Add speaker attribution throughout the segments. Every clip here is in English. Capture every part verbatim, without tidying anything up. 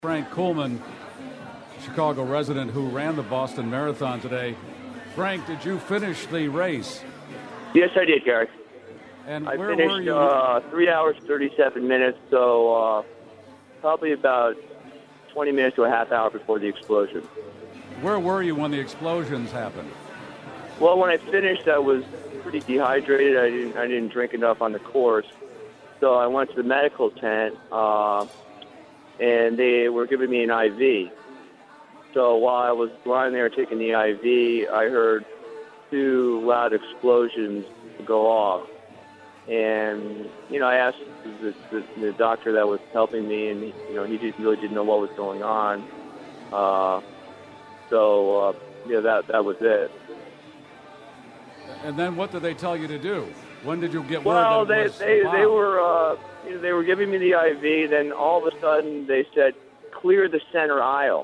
Speaker 1: Frank Coolman, Chicago resident who ran the Boston Marathon today. Frank, did you finish the race?
Speaker 2: Yes, I did, Gary.
Speaker 1: And
Speaker 2: I
Speaker 1: where
Speaker 2: finished
Speaker 1: were you?
Speaker 2: Uh, three hours, thirty-seven minutes, so uh, probably about twenty minutes to a half hour before the explosion.
Speaker 1: Where were you when the explosions happened?
Speaker 2: Well, when I finished, I was pretty dehydrated. I didn't, I didn't drink enough on the course, so I went to the medical tent, uh, and they were giving me an I V. So while I was lying there taking the I V, I heard two loud explosions go off. And, you know, I asked the, the, the doctor that was helping me, and, he, you know, he just really didn't know what was going on. Uh, so, uh, yeah, that, that was it.
Speaker 1: And then what did they tell you to do? When did you get word
Speaker 2: well,
Speaker 1: that it
Speaker 2: they,
Speaker 1: was
Speaker 2: they,
Speaker 1: a bomb?
Speaker 2: they were uh, you know, they were giving me the I V. Then all of a sudden they said, clear the center aisle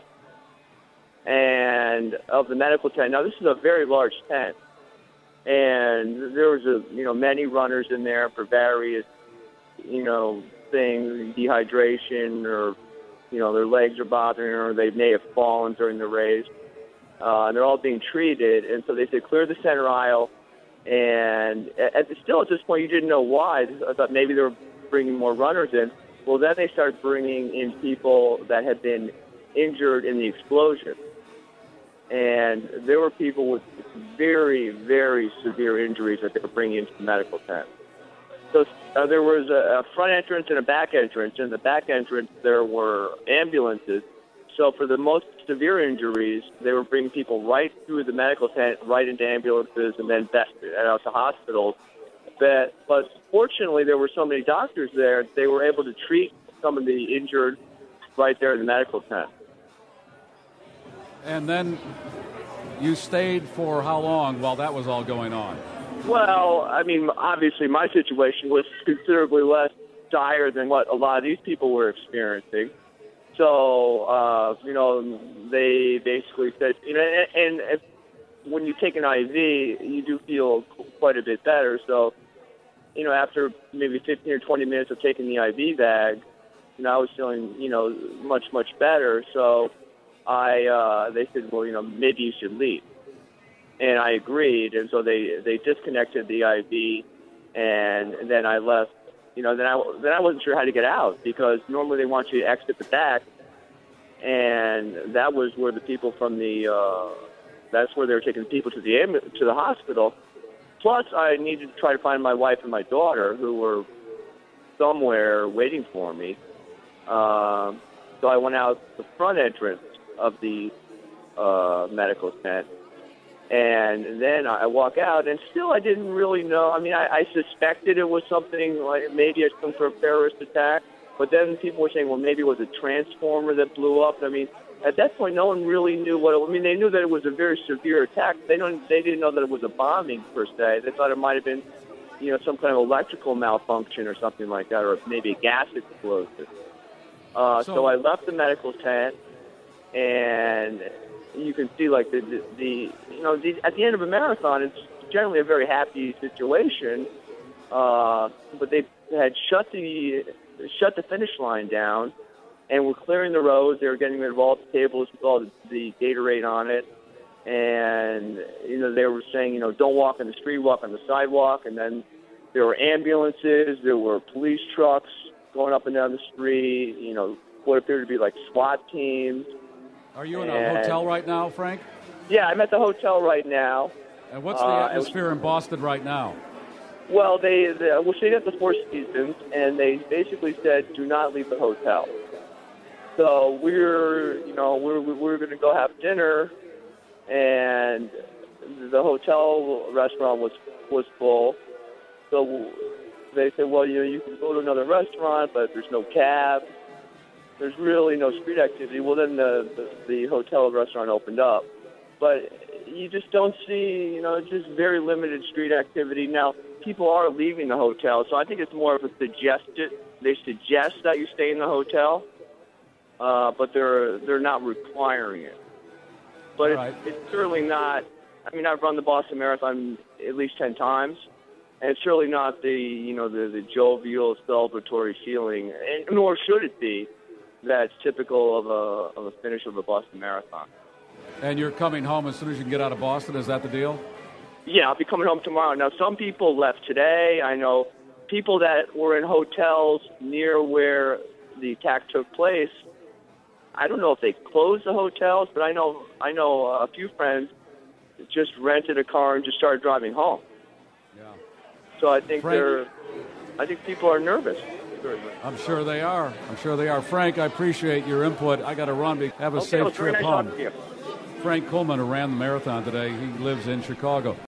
Speaker 2: and of the medical tent. Now, this is a very large tent. And there was, a you know, many runners in there for various, you know, things, dehydration or, you know, their legs are bothering or they may have fallen during the race. Uh, and they're all being treated. And so they said, clear the center aisle. And at, still at this point, you didn't know why. I thought maybe they were bringing more runners in. Well, then they started bringing in people that had been injured in the explosion. And there were people with very, very severe injuries that they were bringing into the medical tent. So uh, there was a, a front entrance and a back entrance. In the back entrance, there were ambulances. So for the most severe injuries, they were bringing people right through the medical tent, right into ambulances, and then back out to hospitals. But, but fortunately, there were so many doctors there, they were able to treat some of the injured right there in the medical tent.
Speaker 1: And then you stayed for how long while that was all going on?
Speaker 2: Well, I mean, obviously my situation was considerably less dire than what a lot of these people were experiencing. So, uh, you know, they basically said, you know, and, and if, when you take an I V, you do feel quite a bit better. So, you know, after maybe fifteen or twenty minutes of taking the I V bag, you know, I was feeling, you know, much, much better. So I, uh, they said, well, you know, maybe you should leave. And I agreed. And so they, they disconnected the I V, and, and then I left. You know, then I, then I wasn't sure how to get out, because normally they want you to exit the back, and that was where the people from the, uh, that's where they were taking people to the to the hospital. Plus, I needed to try to find my wife and my daughter, who were somewhere waiting for me. Um, so I went out the front entrance of the uh, medical tent. And then I walk out, and still I didn't really know. I mean, I, I suspected it was something like maybe it's some sort of terrorist attack. But then people were saying, well, maybe it was a transformer that blew up. I mean, at that point, no one really knew what it was. I mean, they knew that it was a very severe attack. They don't. They didn't know that it was a bombing, per se. They thought it might have been, you know, some kind of electrical malfunction or something like that, or maybe a gas explosion. Uh, so, so I left the medical tent, and you can see, like, the, the, the you know, the, at the end of a marathon, it's generally a very happy situation. Uh, but they had shut the shut the finish line down, and were clearing the roads. They were getting rid of all the tables with all the, the Gatorade on it. And, you know, they were saying, you know, don't walk on the street, walk on the sidewalk. And then there were ambulances, there were police trucks going up and down the street, you know, what appeared to be like SWAT teams.
Speaker 1: Are you in a hotel right now, Frank?
Speaker 2: Yeah, I'm at the hotel right now.
Speaker 1: And what's the
Speaker 2: uh,
Speaker 1: atmosphere in Boston right now?
Speaker 2: Well, they, they we're staying at the Four Seasons, and they basically said, do not leave the hotel. So we're, you know, we're we're going to go have dinner, and the hotel restaurant was was full. So they said, well, you know, you can go to another restaurant, but there's no cab. There's really no street activity. Well, then the, the, the hotel restaurant opened up. But you just don't see, you know, just very limited street activity. Now, people are leaving the hotel, so I think it's more of a suggested, they suggest that you stay in the hotel, uh, but they're they're not requiring it. But
Speaker 1: right.
Speaker 2: it's, it's certainly not, I mean, I've run the Boston Marathon at least ten times, and it's certainly not the, you know, the, the jovial, celebratory feeling, and nor should it be, that's typical of a of a finish of a Boston Marathon.
Speaker 1: And you're coming home as soon as you can get out of Boston. Is that the deal?
Speaker 2: Yeah, I'll be coming home tomorrow. Now, some people left today. I know people that were in hotels near where the attack took place. I don't know if they closed the hotels, but I know I know a few friends that just rented a car and just started driving home.
Speaker 1: Yeah.
Speaker 2: So I think
Speaker 1: Frank,
Speaker 2: they're, I think people are nervous.
Speaker 1: I'm sure they are. I'm sure they are. Frank, I appreciate your input. I got to run. Have a
Speaker 2: okay,
Speaker 1: safe
Speaker 2: well,
Speaker 1: trip
Speaker 2: nice
Speaker 1: home.
Speaker 2: talking to you.
Speaker 1: Frank Coleman, who ran the marathon today, he lives in Chicago.